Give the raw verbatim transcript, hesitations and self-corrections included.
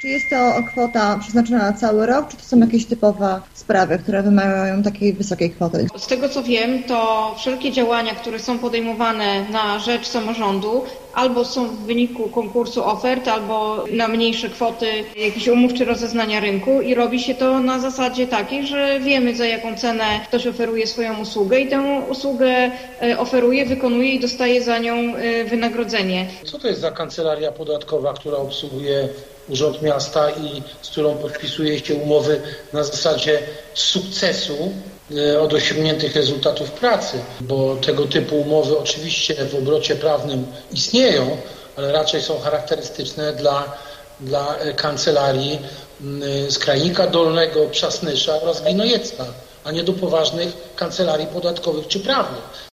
Czy jest to kwota przeznaczona na cały rok, czy to są jakieś typowe sprawy, które wymagają takiej wysokiej kwoty? Z tego co wiem, to wszelkie działania, które są podejmowane na rzecz samorządu, albo są w wyniku konkursu ofert, albo na mniejsze kwoty jakichś umów czy rozeznania rynku i robi się to na zasadzie takiej, że wiemy, za jaką cenę ktoś oferuje swoją usługę i tę usługę oferuje, wykonuje i dostaje za nią wynagrodzenie. Co to jest za kancelaria podatkowa, która obsługuje Urząd Miasta i z którą podpisuje się umowy na zasadzie sukcesu od osiągniętych rezultatów pracy? Bo tego typu umowy oczywiście w obrocie prawnym istnieją, ale raczej są charakterystyczne dla, dla kancelarii z Krajnika Dolnego, Przasnysza oraz Glinojecka, a nie do poważnych kancelarii podatkowych czy prawnych.